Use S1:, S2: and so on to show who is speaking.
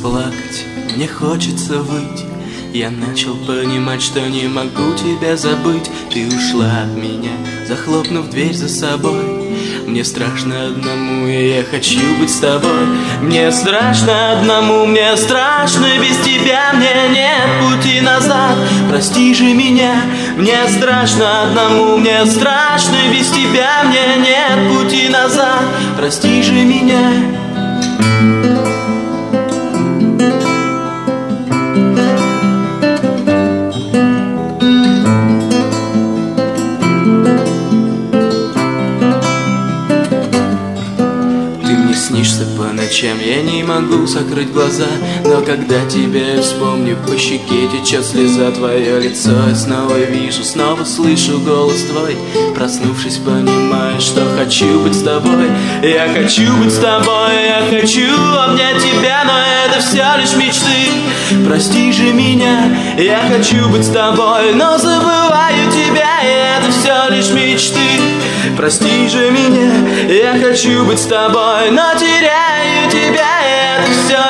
S1: плакать, мне хочется выть. Я начал понимать, что не могу тебя забыть. Ты ушла от меня, захлопнув дверь за собой. Мне страшно одному, и я хочу быть с тобой. Мне страшно одному, мне страшно без тебя. Мне нет пути назад, прости же меня. Мне страшно одному, мне страшно без тебя. Мне нет пути назад, прости же меня. Снишься по ночам, я не могу закрыть глаза. Но когда тебя я вспомню, по щеке течет слеза. Твое лицо я снова вижу, снова слышу голос твой. Проснувшись, понимаю, что хочу быть с тобой. Я хочу быть с тобой, я хочу обнять тебя. Но это все лишь мечты, прости же меня. Я хочу быть с тобой, но забываю тебя. И это все лишь мечты, прости же меня. Я хочу быть с тобой, но теряю тебя. И это все